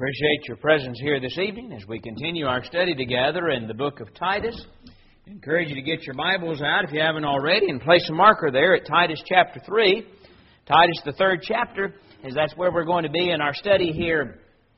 Appreciate your presence here this evening as we continue our study together in the book of Titus. I encourage you to get your Bibles out if you haven't already and place a marker there at Titus chapter 3. Titus, the third chapter, as that's where we're going to be in our study here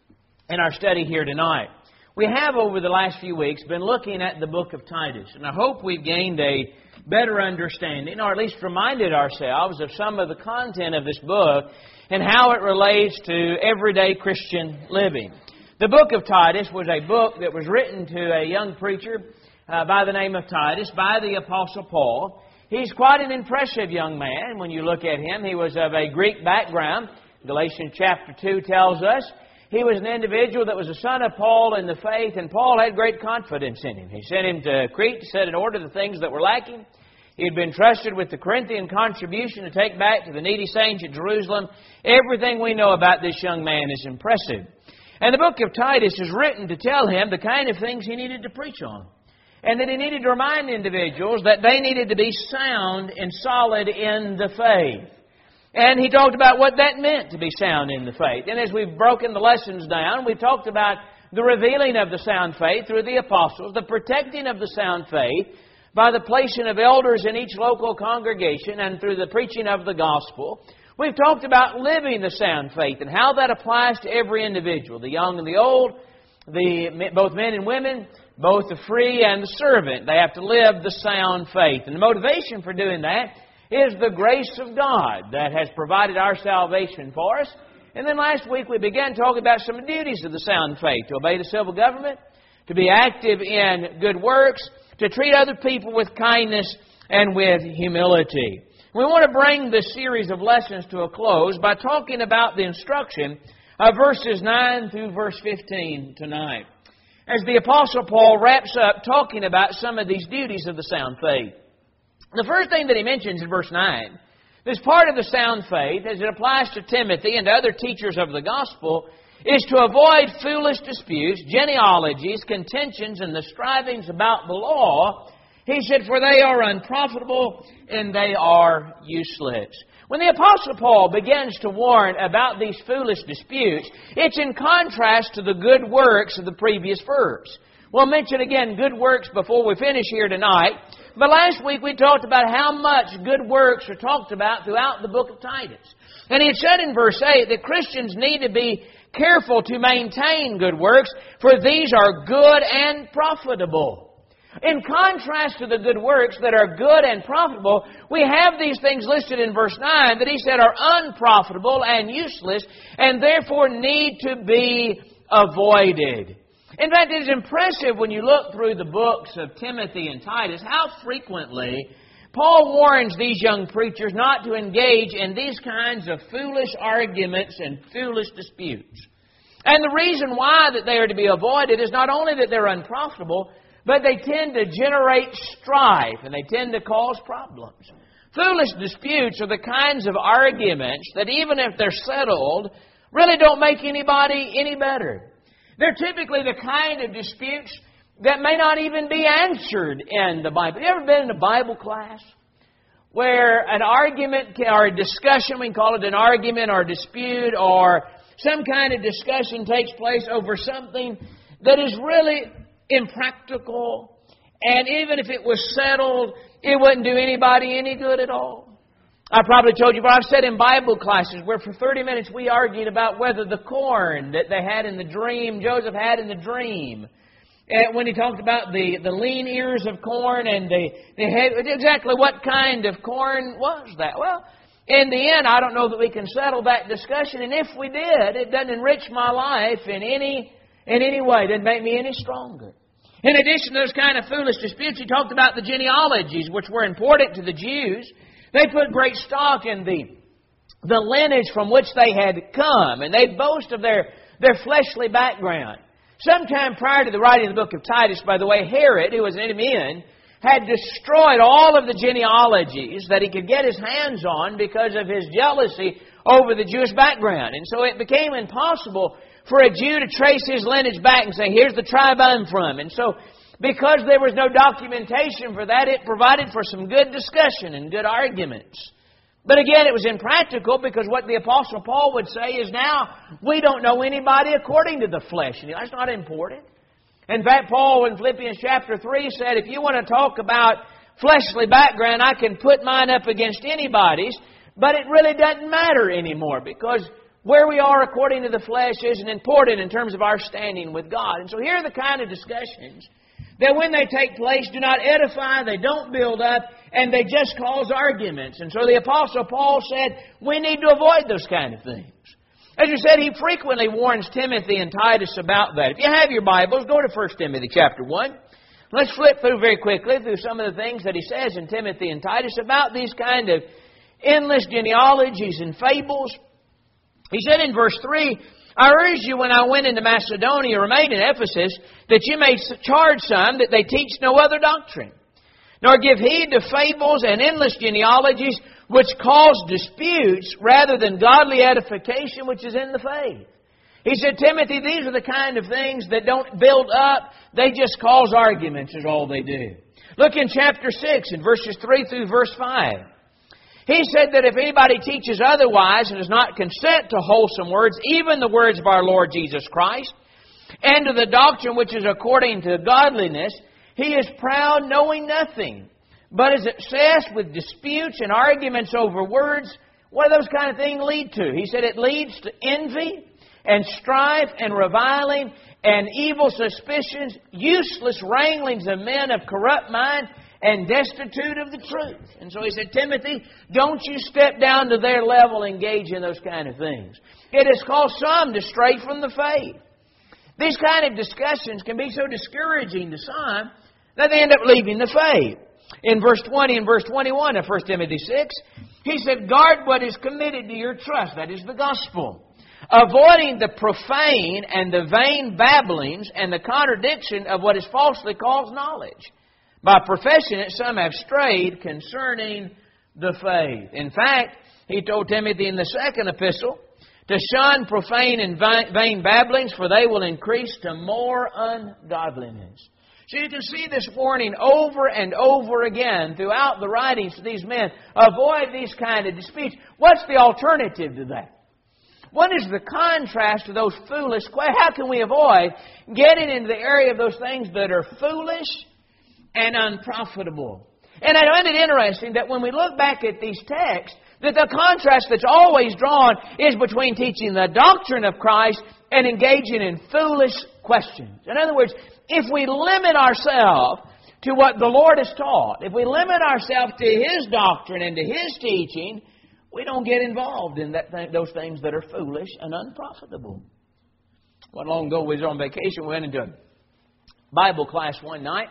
tonight. We have over the last few weeks been looking at the book of Titus, and I hope we've gained a better understanding, or at least reminded ourselves of some of the content of this book and how it relates to everyday Christian living. The book of Titus was a book that was written to a young preacher by the name of Titus, by the Apostle Paul. He's quite an impressive young man. When you look at him, he was of a Greek background. Galatians chapter 2 tells us he was an individual that was a son of Paul in the faith, and Paul had great confidence in him. He sent him to Crete to set in order the things that were lacking. He had been trusted with the Corinthian contribution to take back to the needy saints at Jerusalem. Everything we know about this young man is impressive. And the book of Titus is written to tell him the kind of things he needed to preach on. And that he needed to remind individuals that they needed to be sound and solid in the faith. And he talked about what that meant to be sound in the faith. And as we've broken the lessons down, we've talked about the revealing of the sound faith through the apostles, the protecting of the sound faith by the placing of elders in each local congregation and through the preaching of the gospel. We've talked about living the sound faith and how that applies to every individual, the young and the old, both men and women, both the free and the servant. They have to live the sound faith. And the motivation for doing that is the grace of God that has provided our salvation for us. And then last week we began talking about some duties of the sound faith: to obey the civil government, to be active in good works, to treat other people with kindness and with humility. We want to bring this series of lessons to a close by talking about the instruction of verses 9 through verse 15 tonight, as the Apostle Paul wraps up talking about some of these duties of the sound faith. The first thing that he mentions in verse 9, this part of the sound faith, as it applies to Timothy and to other teachers of the gospel, is to avoid foolish disputes, genealogies, contentions, and the strivings about the law. He said, for they are unprofitable and they are useless. When the Apostle Paul begins to warn about these foolish disputes, it's in contrast to the good works of the previous verse. We'll mention again good works before we finish here tonight. But last week we talked about how much good works are talked about throughout the book of Titus. And he had said in verse 8 that Christians need to be careful to maintain good works, for these are good and profitable. In contrast to the good works that are good and profitable, we have these things listed in verse 9 that he said are unprofitable and useless and therefore need to be avoided. In fact, it is impressive when you look through the books of Timothy and Titus how frequently Paul warns these young preachers not to engage in these kinds of foolish arguments and foolish disputes. And the reason why that they are to be avoided is not only that they're unprofitable, but they tend to generate strife and they tend to cause problems. Foolish disputes are the kinds of arguments that even if they're settled, really don't make anybody any better. They're typically the kind of disputes that may not even be answered in the Bible. Have you ever been in a Bible class where an argument or a discussion, we can call it an argument or a dispute, or some kind of discussion takes place over something that is really impractical, and even if it was settled, it wouldn't do anybody any good at all? I probably told you, but I've said in Bible classes where for 30 minutes we argued about whether the corn that they had in the dream, Joseph had in the dream, when he talked about the lean ears of corn and the head, exactly what kind of corn was that? Well, in the end, I don't know that we can settle that discussion, and if we did, it doesn't enrich my life in any way. It doesn't make me any stronger. In addition to those kind of foolish disputes, he talked about the genealogies, which were important to the Jews. They put great stock in the lineage from which they had come, and they boast of their fleshly background. Sometime prior to the writing of the book of Titus, by the way, Herod, who was an enemy, had destroyed all of the genealogies that he could get his hands on because of his jealousy over the Jewish background. And so it became impossible for a Jew to trace his lineage back and say, here's the tribe I'm from. And so because there was no documentation for that, it provided for some good discussion and good arguments. But again, it was impractical because what the Apostle Paul would say is now we don't know anybody according to the flesh. And that's not important. In fact, Paul in Philippians chapter 3 said, if you want to talk about fleshly background, I can put mine up against anybody's, but it really doesn't matter anymore because where we are according to the flesh isn't important in terms of our standing with God. And so here are the kind of discussions that when they take place do not edify, they don't build up, and they just cause arguments. And so the Apostle Paul said we need to avoid those kind of things. As you said, he frequently warns Timothy and Titus about that. If you have your Bibles, go to 1 Timothy chapter 1. Let's flip through very quickly through some of the things that he says in Timothy and Titus about these kind of endless genealogies and fables. He said in verse 3, I urged you when I went into Macedonia or remained in Ephesus that you may charge some that they teach no other doctrine, nor give heed to fables and endless genealogies which cause disputes rather than godly edification which is in the faith. He said, Timothy, these are the kind of things that don't build up. They just cause arguments is all they do. Look in chapter 6 in verses 3 through verse 5. He said that if anybody teaches otherwise and does not consent to wholesome words, even the words of our Lord Jesus Christ, and to the doctrine which is according to godliness, he is proud, knowing nothing, but is obsessed with disputes and arguments over words. What do those kind of things lead to? He said it leads to envy and strife and reviling and evil suspicions, useless wranglings of men of corrupt mind, and destitute of the truth. And so he said, Timothy, don't you step down to their level and engage in those kind of things. It has caused some to stray from the faith. These kind of discussions can be so discouraging to some that they end up leaving the faith. In verse 20 and verse 21 of 1 Timothy 6, he said, guard what is committed to your trust, that is the gospel, avoiding the profane and the vain babblings and the contradiction of what is falsely called knowledge. By professing it, some have strayed concerning the faith. In fact, he told Timothy in the second epistle to shun profane and vain babblings, for they will increase to more ungodliness. So you can see this warning over and over again throughout the writings to these men. Avoid these kind of disputes. What's the alternative to that? What is the contrast to those foolish questions? How can we avoid getting into the area of those things that are foolish and unprofitable? And I find it interesting that when we look back at these texts, that the contrast that's always drawn is between teaching the doctrine of Christ and engaging in foolish questions. In other words, if we limit ourselves to what the Lord has taught, if we limit ourselves to His doctrine and to His teaching, we don't get involved in those things that are foolish and unprofitable. Not long ago, we was on vacation. We went into a Bible class one night.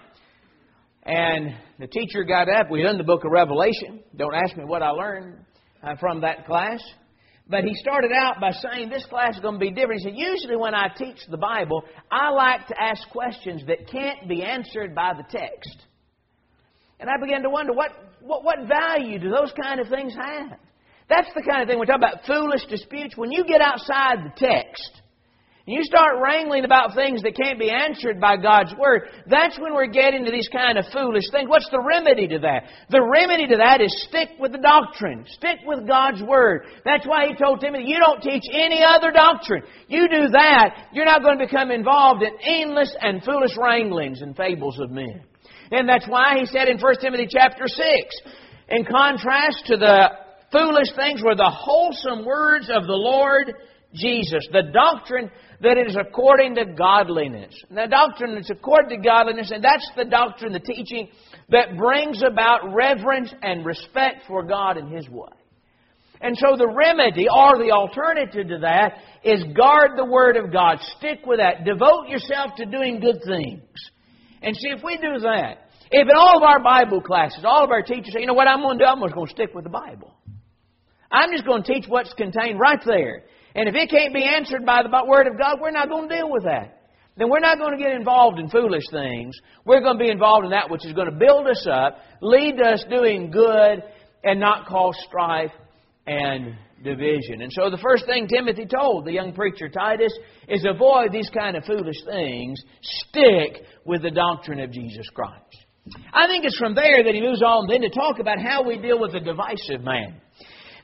And the teacher got up. We done the book of Revelation. Don't ask me what I learned from that class. But he started out by saying this class is going to be different. He said, usually when I teach the Bible, I like to ask questions that can't be answered by the text. And I began to wonder, what value do those kind of things have? That's the kind of thing we're talking about, foolish disputes. When you get outside the text, and you start wrangling about things that can't be answered by God's Word, that's when we're getting to these kind of foolish things. What's the remedy to that? The remedy to that is stick with the doctrine. Stick with God's Word. That's why he told Timothy, you don't teach any other doctrine. You do that, you're not going to become involved in aimless and foolish wranglings and fables of men. And that's why he said in 1 Timothy chapter 6, in contrast to the foolish things were the wholesome words of the Lord Jesus, the doctrine that is according to godliness. And the doctrine that's according to godliness, and that's the doctrine, the teaching that brings about reverence and respect for God and His way. And so the remedy or the alternative to that is guard the Word of God. Stick with that. Devote yourself to doing good things. And see, if we do that, if in all of our Bible classes, all of our teachers say, you know what I'm going to do? I'm just going to stick with the Bible. I'm just going to teach what's contained right there. And if it can't be answered by the Word of God, we're not going to deal with that. Then we're not going to get involved in foolish things. We're going to be involved in that which is going to build us up, lead us doing good, and not cause strife and division. And so the first thing Timothy told the young preacher Titus is avoid these kind of foolish things. Stick with the doctrine of Jesus Christ. I think it's from there that he moves on then to talk about how we deal with the divisive man.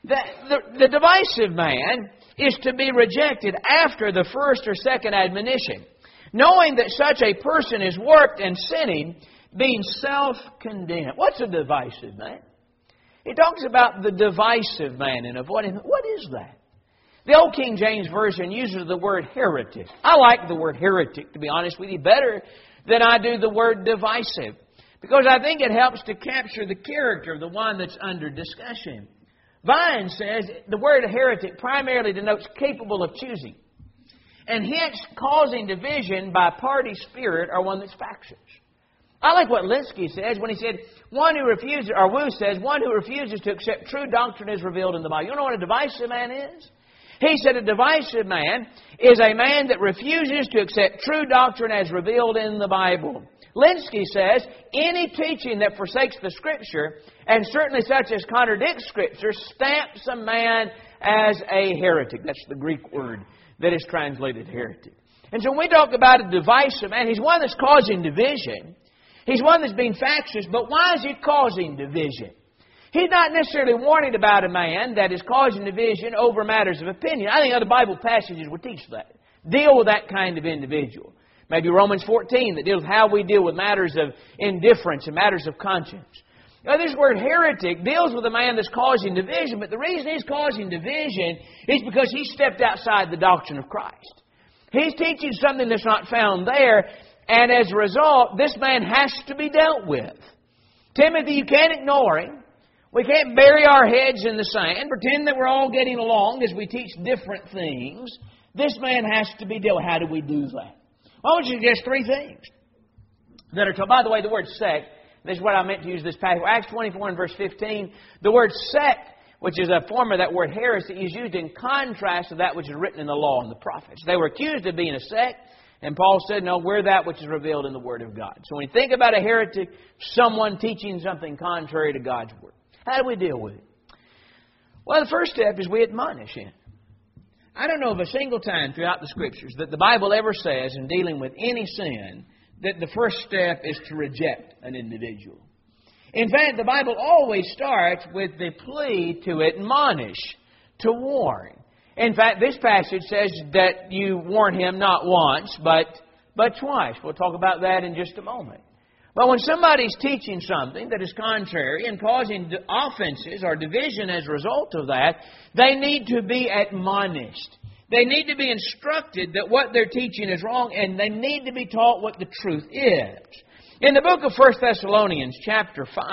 The divisive man is to be rejected after the first or second admonition, knowing that such a person is warped and sinning, being self-condemned. What's a divisive man? He talks about the divisive man and avoiding. What is that? The Old King James Version uses the word heretic. I like the word heretic, to be honest with you, better than I do the word divisive, because I think it helps to capture the character of the one that's under discussion. Vine says the word heretic primarily denotes capable of choosing, and hence causing division by party spirit or one that's factious. I like what Linsky says when he said, Wu says, one who refuses to accept true doctrine is revealed in the Bible. You know what a divisive man is? He said a divisive man is a man that refuses to accept true doctrine as revealed in the Bible. Linsky says, any teaching that forsakes the Scripture, and certainly such as contradicts Scripture, stamps a man as a heretic. That's the Greek word that is translated heretic. And so when we talk about a divisive man, he's one that's causing division. He's one that's being factious, but why is he causing division? He's not necessarily warning about a man that is causing division over matters of opinion. I think other Bible passages would teach that. Deal with that kind of individual. Maybe Romans 14 that deals with how we deal with matters of indifference and matters of conscience. Now, this word heretic deals with a man that's causing division, but the reason he's causing division is because he stepped outside the doctrine of Christ. He's teaching something that's not found there, and as a result, this man has to be dealt with. Timothy, you can't ignore him. We can't bury our heads in the sand, pretend that we're all getting along as we teach different things. This man has to be dealt with. How do we do that? Well, I want you to suggest three things that are told. By the way, the word sect, this is what I meant to use this passage. Acts 24 and verse 15, the word sect, which is a form of that word heresy, is used in contrast to that which is written in the law and the prophets. They were accused of being a sect, and Paul said, no, we're that which is revealed in the Word of God. So when you think about a heretic, someone teaching something contrary to God's Word, how do we deal with it? Well, the first step is we admonish him. I don't know of a single time throughout the Scriptures that the Bible ever says in dealing with any sin that the first step is to reject an individual. In fact, the Bible always starts with the plea to admonish, to warn. In fact, this passage says that you warn him not once, but twice. We'll talk about that in just a moment. But when somebody's teaching something that is contrary and causing offenses or division as a result of that, they need to be admonished. They need to be instructed that what they're teaching is wrong, and they need to be taught what the truth is. In the book of 1 Thessalonians chapter 5,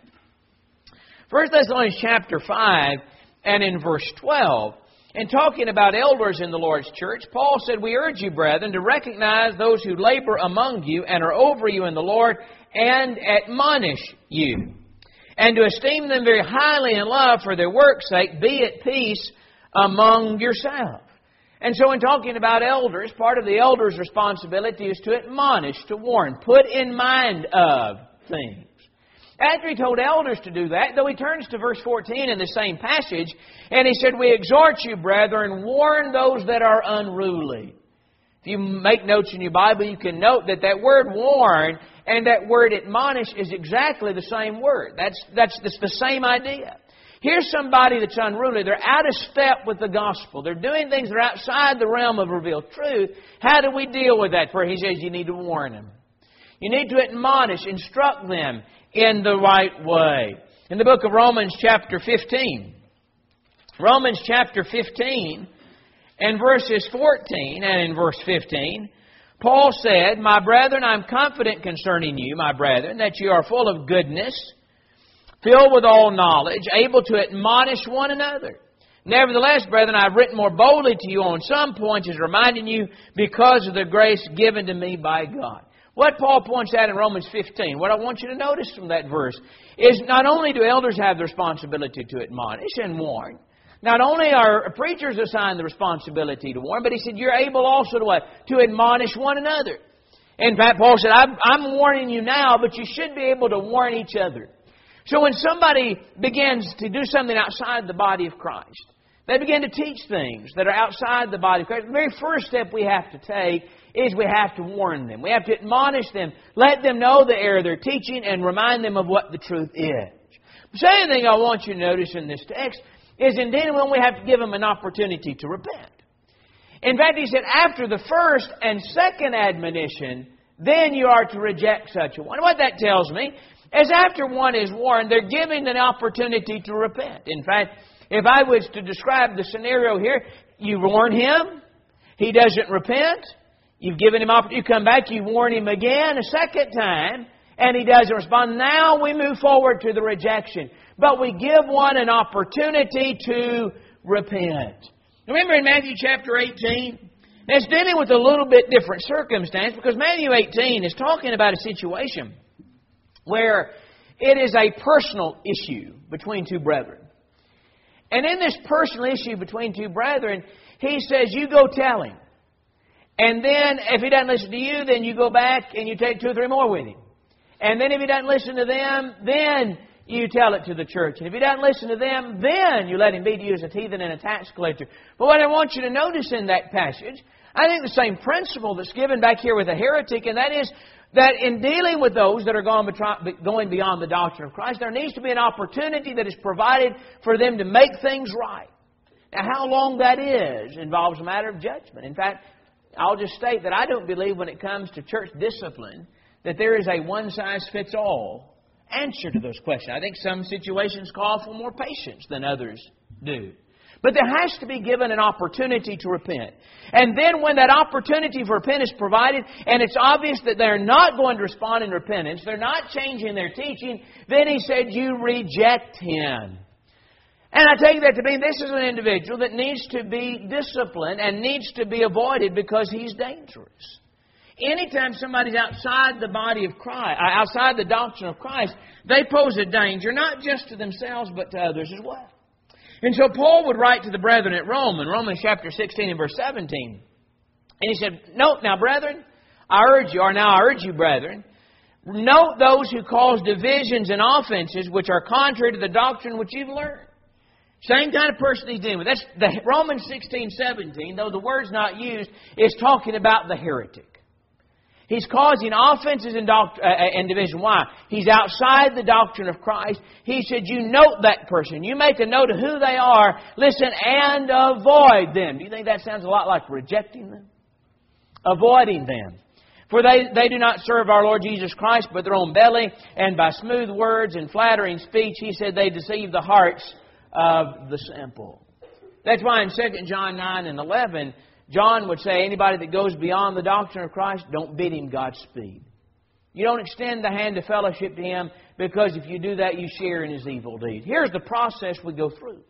1 Thessalonians chapter 5 and in verse 12, in talking about elders in the Lord's church, Paul said, we urge you, brethren, to recognize those who labor among you and are over you in the Lord and admonish you, and to esteem them very highly in love for their work's sake. Be at peace among yourselves. And so in talking about elders, part of the elder's responsibility is to admonish, to warn, put in mind of things. After he told elders to do that, though, he turns to verse 14 in the same passage, and he said, we exhort you, brethren, warn those that are unruly. If you make notes in your Bible, you can note that that word warn and that word admonish is exactly the same word. That's the same idea. Here's somebody that's unruly. They're out of step with the gospel. They're doing things that are outside the realm of revealed truth. How do we deal with that? For he says you need to warn them. You need to admonish, instruct them in the right way. In the book of Romans chapter 15, Romans chapter 15 and verses 14 and in verse 15, Paul said, my brethren, I'm confident concerning you, my brethren, that you are full of goodness, filled with all knowledge, able to admonish one another. Nevertheless, brethren, I've written more boldly to you on some points, as reminding you because of the grace given to me by God. What Paul points out in Romans 15, what I want you to notice from that verse, is not only do elders have the responsibility to admonish and warn, not only are preachers assigned the responsibility to warn, but he said you're able also to what? To admonish one another. In fact, Paul said, I'm warning you now, but you should be able to warn each other. So when somebody begins to do something outside the body of Christ, they begin to teach things that are outside the body of Christ, the very first step we have to take is we have to warn them. We have to admonish them, let them know the error they're teaching, and remind them of what the truth is. The second thing I want you to notice in this text is in dealing with them, we have to give them an opportunity to repent. In fact, he said, after the first and second admonition, then you are to reject such a one. What that tells me is after one is warned, they're given an opportunity to repent. In fact, if I was to describe the scenario here, you warn him, he doesn't repent, you've given him opportunity, you come back, you warn him again a second time, and he doesn't respond. Now we move forward to the rejection. But we give one an opportunity to repent. Remember in Matthew chapter 18? It's dealing with a little bit different circumstance because Matthew 18 is talking about a situation where it is a personal issue between two brethren. And in this personal issue between two brethren, he says, you go tell him. And then if he doesn't listen to you, then you go back and you take 2 or 3 more with him. And then if he doesn't listen to them, then you tell it to the church. And if he doesn't listen to them, then you let him be to you as a heathen and a tax collector. But what I want you to notice in that passage, I think the same principle that's given back here with a heretic, and that is that in dealing with those that are going beyond the doctrine of Christ, there needs to be an opportunity that is provided for them to make things right. Now, how long that is involves a matter of judgment. In fact, I'll just state that I don't believe when it comes to church discipline that there is a one-size-fits-all answer to those questions. I think some situations call for more patience than others do. But there has to be given an opportunity to repent. And then when that opportunity for repentance is provided, and it's obvious that they're not going to respond in repentance, they're not changing their teaching, then he said, you reject him. And I take that to mean this is an individual that needs to be disciplined and needs to be avoided because he's dangerous. Anytime somebody's outside the body of Christ, outside the doctrine of Christ, they pose a danger not just to themselves but to others as well. And so Paul would write to the brethren at Rome, in Romans chapter 16 and verse 17. And he said, note now, brethren, I urge you, brethren, note those who cause divisions and offenses which are contrary to the doctrine which you've learned. Same kind of person he's dealing with. That's the Romans 16, 17, though the word's not used, is talking about the heretic. He's causing offenses and division. Why? He's outside the doctrine of Christ. He said, you note that person. You make a note of who they are. Listen, and avoid them. Do you think that sounds a lot like rejecting them? Avoiding them. For they do not serve our Lord Jesus Christ, but their own belly. And by smooth words and flattering speech, he said, they deceive the hearts of the simple. That's why in 2 John 9 and 11, John would say, anybody that goes beyond the doctrine of Christ, don't bid him Godspeed. You don't extend the hand of fellowship to him, because if you do that, you share in his evil deed. Here's the process we go through.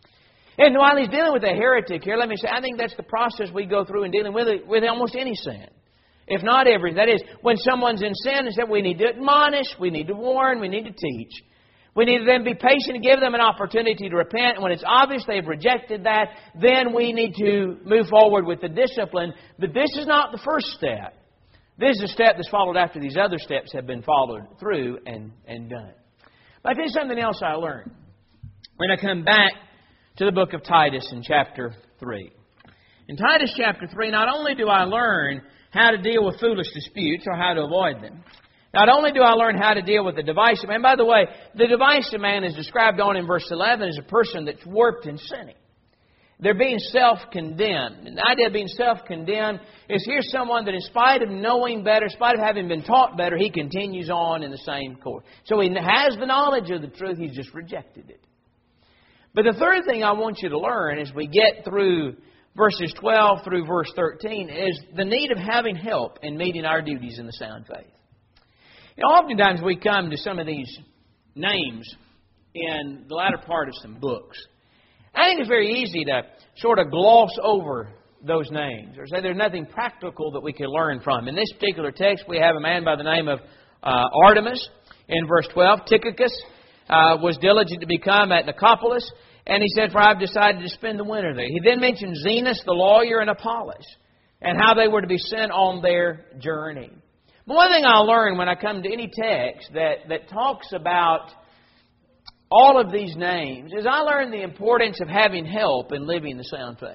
And while he's dealing with a heretic here, let me say, I think that's the process we go through in dealing with almost any sin. If not every. That is, when someone's in sin, it's that we need to admonish, we need to warn, we need to teach. We need to then be patient and give them an opportunity to repent. And when it's obvious they've rejected that, then we need to move forward with the discipline. But this is not the first step. This is a step that's followed after these other steps have been followed through and done. But there's something else I learned when I come back to the book of Titus in chapter 3. In Titus chapter 3, not only do I learn how to deal with foolish disputes or how to avoid them, not only do I learn how to deal with the divisive man. By the way, the divisive man is described on in verse 11 as a person that's warped and sinning. They're being self-condemned. And the idea of being self-condemned is here's someone that in spite of knowing better, in spite of having been taught better, he continues on in the same course. So he has the knowledge of the truth, he's just rejected it. But the third thing I want you to learn as we get through verses 12 through verse 13 is the need of having help in meeting our duties in the sound faith. You know, oftentimes we come to some of these names in the latter part of some books. I think it's very easy to sort of gloss over those names or say there's nothing practical that we can learn from. In this particular text, we have a man by the name of Artemas in verse 12. Tychicus was diligent to become at Nicopolis, and he said, for I've decided to spend the winter there. He then mentioned Zenas, the lawyer, and Apollos, and how they were to be sent on their journey. But one thing I learn when I come to any text that talks about all of these names is I learn the importance of having help in living the sound faith.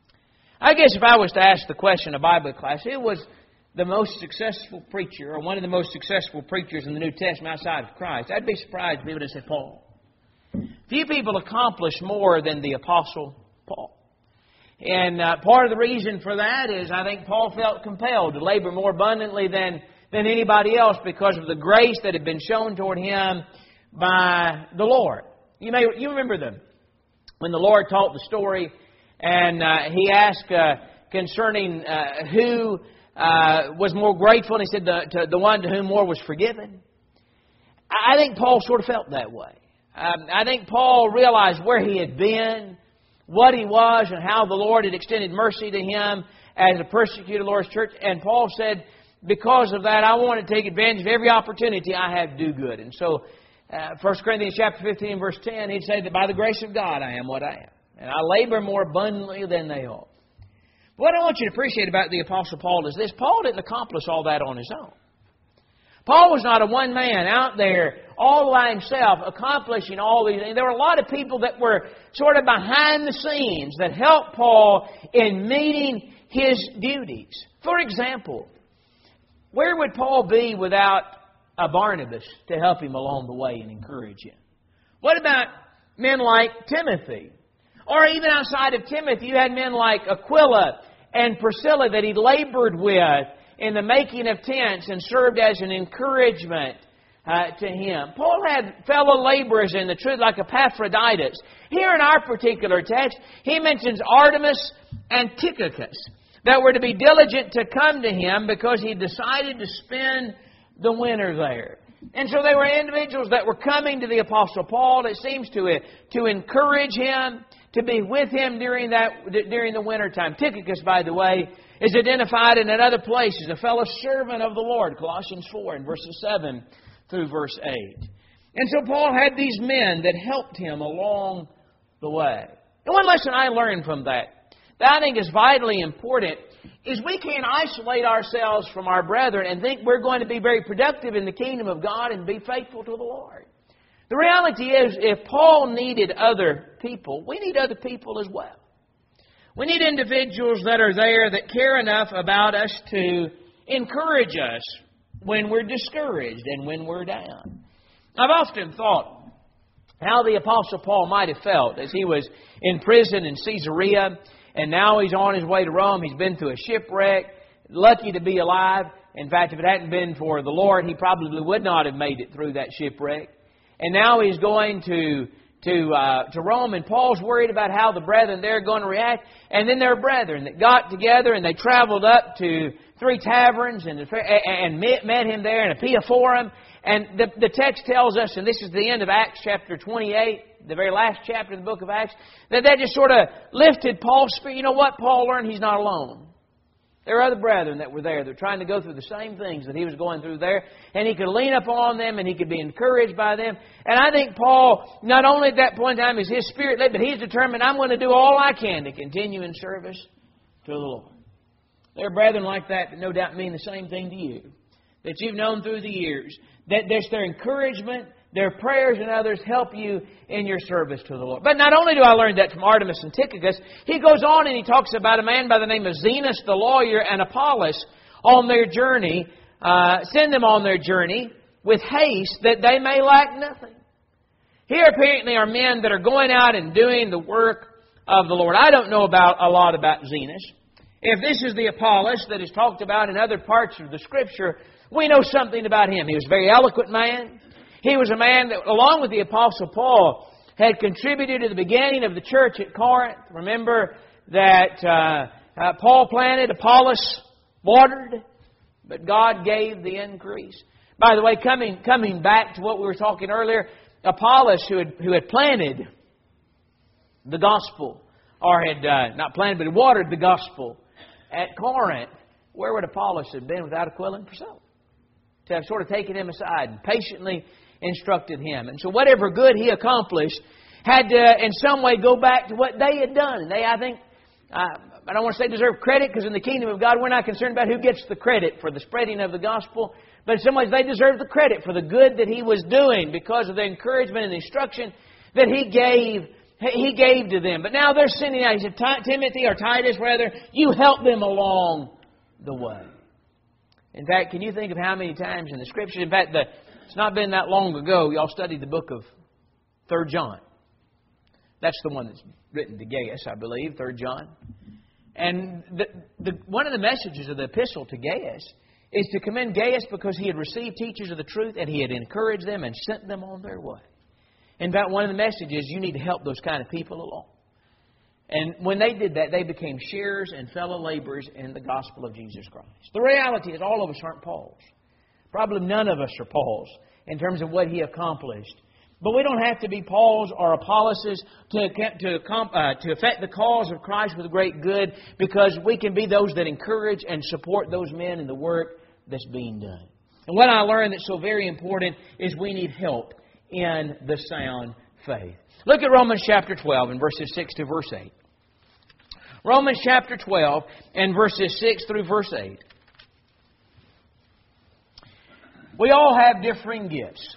I guess if I was to ask the question in a Bible class, who was the most successful preacher or one of the most successful preachers in the New Testament outside of Christ, I'd be surprised if people would say Paul. Few people accomplish more than the Apostle Paul. And part of the reason for that is I think Paul felt compelled to labor more abundantly than anybody else because of the grace that had been shown toward him by the Lord. You remember them when the Lord taught the story and He asked concerning who was more grateful, and He said the one to whom more was forgiven. I think Paul sort of felt that way. I think Paul realized where he had been, what he was, and how the Lord had extended mercy to him as a persecutor of the Lord's church. And Paul said, because of that, I want to take advantage of every opportunity I have to do good. And so, 1 Corinthians chapter 15, verse 10, he'd say that by the grace of God I am what I am. And I labor more abundantly than they all. What I want you to appreciate about the Apostle Paul is this. Paul didn't accomplish all that on his own. Paul was not a one man out there all by himself accomplishing all these things. There were a lot of people that were sort of behind the scenes that helped Paul in meeting his duties. For example, where would Paul be without a Barnabas to help him along the way and encourage him? What about men like Timothy? Or even outside of Timothy, you had men like Aquila and Priscilla that he labored with in the making of tents and served as an encouragement to him. Paul had fellow laborers in the truth like Epaphroditus. Here in our particular text, he mentions Artemas and Tychicus that were to be diligent to come to him because he decided to spend the winter there. And so they were individuals that were coming to the Apostle Paul, it seems, to encourage him, to be with him during the winter time. Tychicus, by the way, is identified in another place as a fellow servant of the Lord, Colossians 4 and verses 7 through verse 8. And so Paul had these men that helped him along the way. And one lesson I learned from that I think is vitally important, is we can't isolate ourselves from our brethren and think we're going to be very productive in the kingdom of God and be faithful to the Lord. The reality is, if Paul needed other people, we need other people as well. We need individuals that are there that care enough about us to encourage us when we're discouraged and when we're down. I've often thought how the Apostle Paul might have felt as he was in prison in Caesarea, and now he's on his way to Rome. He's been through a shipwreck, lucky to be alive. In fact, if it hadn't been for the Lord, he probably would not have made it through that shipwreck. And now he's going to Rome, and Paul's worried about how the brethren there are going to react. And then there are brethren that got together and they traveled up to 3 taverns and met him there in Apia Forum. And the text tells us, and this is the end of Acts chapter 28, the very last chapter of the book of Acts, that just sort of lifted Paul's spirit. You know what? Paul learned he's not alone. There were other brethren that were there. They're trying to go through the same things that he was going through there. And he could lean upon them and he could be encouraged by them. And I think Paul, not only at that point in time is his spirit led, but he's determined, I'm going to do all I can to continue in service to the Lord. There are brethren like that no doubt mean the same thing to you, that you've known through the years. That there's their encouragement, their prayers, and others help you in your service to the Lord. But not only do I learn that from Artemas and Tychicus, he goes on and he talks about a man by the name of Zenas the lawyer and Apollos on their journey. Send them on their journey with haste that they may lack nothing. Here apparently are men that are going out and doing the work of the Lord. I don't know a lot about Zenas. If this is the Apollos that is talked about in other parts of the Scripture, we know something about him. He was a very eloquent man. He was a man that, along with the Apostle Paul, had contributed to the beginning of the church at Corinth. Remember that Paul planted, Apollos watered, but God gave the increase. By the way, coming back to what we were talking earlier, Apollos, who had planted the gospel, or had not planted, but had watered the gospel at Corinth, where would Apollos have been without Aquila and Priscilla? To have sort of taken him aside and patiently instructed him. And so whatever good he accomplished had to in some way go back to what they had done. And they, I think, I don't want to say deserve credit, because in the kingdom of God we're not concerned about who gets the credit for the spreading of the gospel. But in some ways they deserve the credit for the good that he was doing because of the encouragement and the instruction that he gave to them. But now they're sending out, he said, Timothy or Titus rather, you help them along the way. In fact, can you think of how many times in the Scriptures, in fact, it's not been that long ago, y'all studied the book of 3 John. That's the one that's written to Gaius, I believe, 3 John. And one of the messages of the epistle to Gaius is to commend Gaius because he had received teachers of the truth and he had encouraged them and sent them on their way. In fact, one of the messages, you need to help those kind of people along. And when they did that, they became sharers and fellow laborers in the gospel of Jesus Christ. The reality is all of us aren't Paul's. Probably none of us are Paul's in terms of what he accomplished. But we don't have to be Paul's or Apollos' to affect the cause of Christ with great good, because we can be those that encourage and support those men in the work that's being done. And what I learned that's so very important is we need help in the sound faith. Look at Romans chapter 12 and verses 6 to verse 8. Romans chapter 12 and verses 6 through verse 8. We all have differing gifts.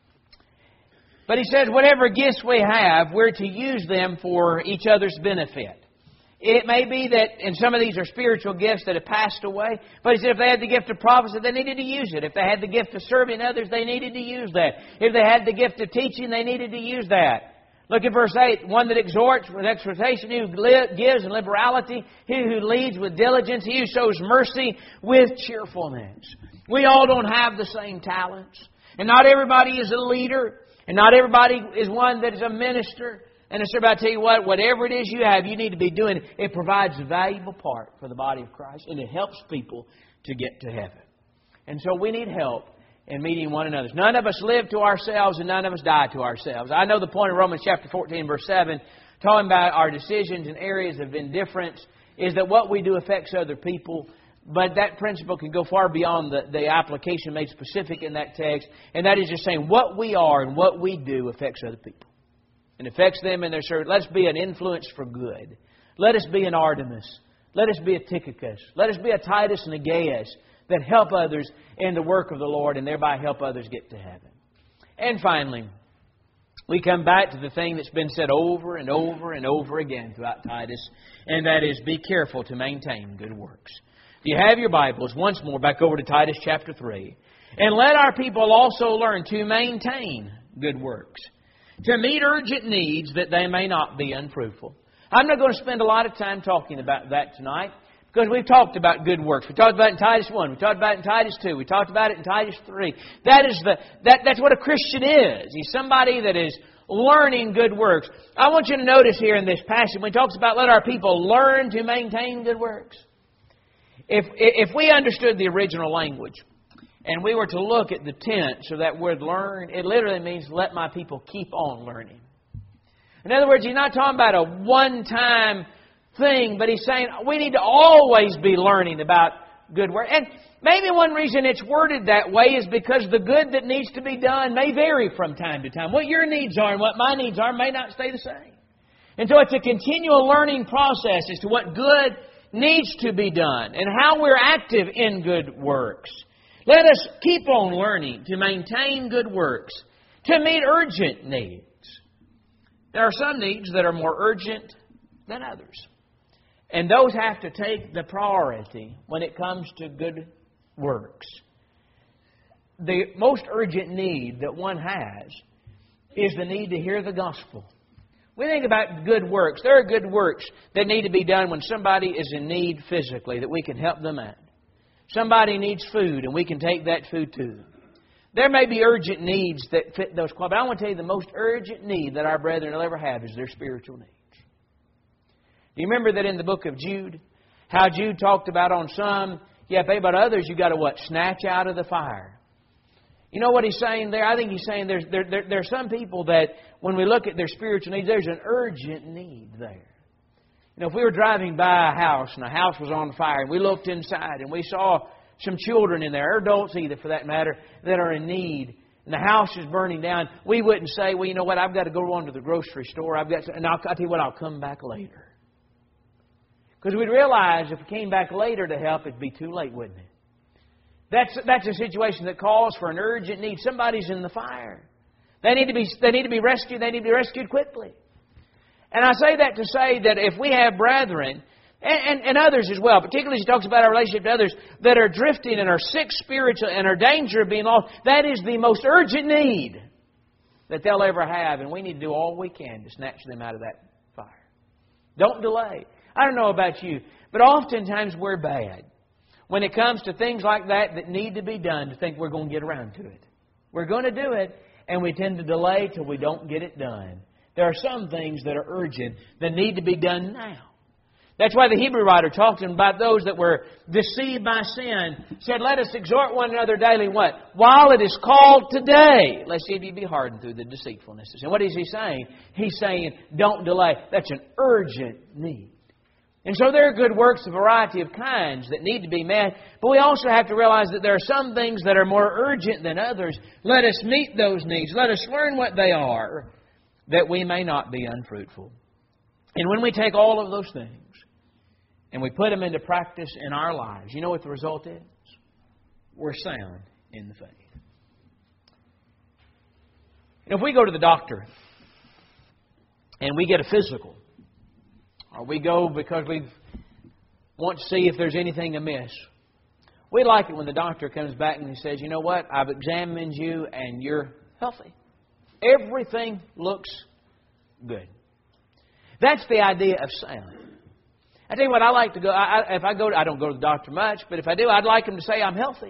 But he says, whatever gifts we have, we're to use them for each other's benefit. It may be that, and some of these are spiritual gifts that have passed away, but he said if they had the gift of prophecy, they needed to use it. If they had the gift of serving others, they needed to use that. If they had the gift of teaching, they needed to use that. Look at verse 8. One that exhorts with exhortation, he who gives in liberality, he who leads with diligence, he who shows mercy with cheerfulness. We all don't have the same talents. And not everybody is a leader. And not everybody is one that is a minister. And I said, I tell you what, whatever it is you have, you need to be doing it. It provides a valuable part for the body of Christ. And it helps people to get to heaven. And so we need help in meeting one another. None of us live to ourselves and none of us die to ourselves. I know the point of Romans chapter 14, verse 7, talking about our decisions in areas of indifference, is that what we do affects other people. But that principle can go far beyond the application made specific in that text. And that is just saying what we are and what we do affects other people. And affects them in their service. Let's be an influence for good. Let us be an Artemis. Let us be a Tychicus. Let us be a Titus and a Gaius that help others in the work of the Lord and thereby help others get to heaven. And finally, we come back to the thing that's been said over and over and over again throughout Titus. And that is, be careful to maintain good works. If you have your Bibles, once more, back over to Titus chapter 3. And let our people also learn to maintain good works, to meet urgent needs that they may not be unfruitful. I'm not going to spend a lot of time talking about that tonight, because we've talked about good works. We talked about it in Titus 1. We talked about it in Titus 2. We talked about it in Titus 3. That's what a Christian is. He's somebody that is learning good works. I want you to notice here in this passage, when he talks about let our people learn to maintain good works. If we understood the original language and we were to look at the tense of that word learn, it literally means let my people keep on learning. In other words, he's not talking about a one-time thing, but he's saying we need to always be learning about good work. And maybe one reason it's worded that way is because the good that needs to be done may vary from time to time. What your needs are and what my needs are may not stay the same. And so it's a continual learning process as to what good needs to be done and how we're active in good works. Let us keep on learning to maintain good works, to meet urgent needs. There are some needs that are more urgent than others. And those have to take the priority when it comes to good works. The most urgent need that one has is the need to hear the gospel. We think about good works. There are good works that need to be done when somebody is in need physically, that we can help them out. Somebody needs food, and we can take that food to them. There may be urgent needs that fit those qualities. But I want to tell you the most urgent need that our brethren will ever have is their spiritual needs. Do you remember that in the book of Jude? How Jude talked about on some, but others you got to what? Snatch out of the fire. You know what he's saying there? I think he's saying there are some people that when we look at their spiritual needs, there's an urgent need there. You know, if we were driving by a house and the house was on fire and we looked inside and we saw some children in there, or adults either for that matter, that are in need, and the house is burning down, we wouldn't say, well, you know what, I've got to go on to the grocery store, and I'll tell you what, I'll come back later. Because we'd realize if we came back later to help, it'd be too late, wouldn't it? That's a situation that calls for an urgent need. Somebody's in the fire. They need to be rescued. They need to be rescued quickly. And I say that to say that if we have brethren, and others as well, particularly as he talks about our relationship to others, that are drifting and are sick spiritually and are in danger of being lost, that is the most urgent need that they'll ever have, and we need to do all we can to snatch them out of that fire. Don't delay. I don't know about you, but oftentimes we're bad when it comes to things like that that need to be done to think we're going to get around to it. We're going to do it, and we tend to delay till we don't get it done. There are some things that are urgent that need to be done now. That's why the Hebrew writer talking about those that were deceived by sin said, let us exhort one another daily, what? While it is called today, lest ye be hardened through the deceitfulness of sin. What is he saying? He's saying, don't delay. That's an urgent need. And so there are good works, a variety of kinds that need to be met. But we also have to realize that there are some things that are more urgent than others. Let us meet those needs. Let us learn what they are, that we may not be unfruitful. And when we take all of those things and we put them into practice in our lives, you know what the result is? We're sound in the faith. If we go to the doctor and we get a physical, or we go because we want to see if there's anything amiss, we like it when the doctor comes back and he says, you know what, I've examined you and you're healthy. Everything looks good. That's the idea of sound. I tell you what, I like to go. I don't go to the doctor much, but if I do, I'd like him to say I'm healthy.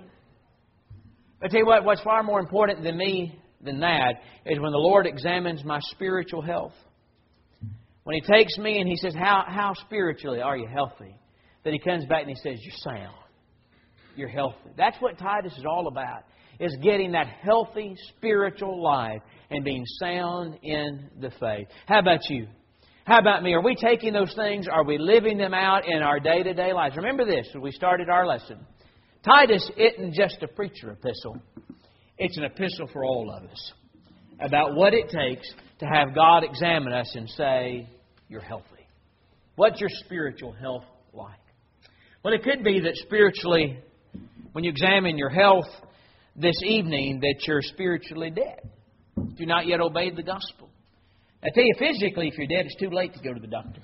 I tell you what, what's far more important than that is when the Lord examines my spiritual health. When He takes me and He says, how spiritually are you healthy? Then He comes back and He says, you're sound. You're healthy. That's what Titus is all about, is getting that healthy spiritual life and being sound in the faith. How about you? How about me? Are we taking those things? Are we living them out in our day-to-day lives? Remember this, when we started our lesson. Titus isn't just a preacher epistle. It's an epistle for all of us about what it takes to have God examine us and say, you're healthy. What's your spiritual health like? Well, it could be that spiritually, when you examine your health this evening, that you're spiritually dead. You've not yet obeyed the gospel. I tell you, physically, if you're dead, it's too late to go to the doctor.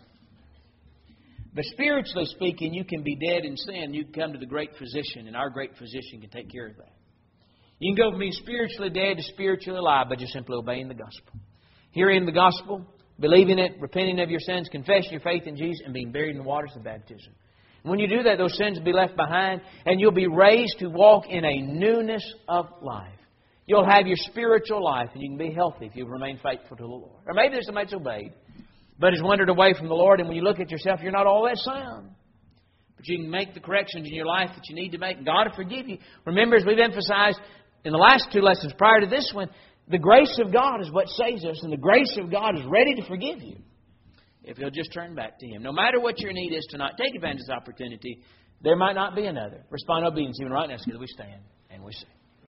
But spiritually speaking, you can be dead in sin. You can come to the great physician, and our great physician can take care of that. You can go from being spiritually dead to spiritually alive by just simply obeying the gospel. Hearing the gospel, believing it, repenting of your sins, confessing your faith in Jesus, and being buried in the waters of baptism. And when you do that, those sins will be left behind, and you'll be raised to walk in a newness of life. You'll have your spiritual life, and you can be healthy if you remain faithful to the Lord. Or maybe there's somebody that's obeyed, but has wandered away from the Lord, and when you look at yourself, you're not all that sound. But you can make the corrections in your life that you need to make, and God will forgive you. Remember, as we've emphasized in the last two lessons prior to this one, the grace of God is what saves us, and the grace of God is ready to forgive you if you'll just turn back to Him. No matter what your need is tonight, take advantage of this opportunity. There might not be another. Respond in obedience even right now, because we stand and we sing.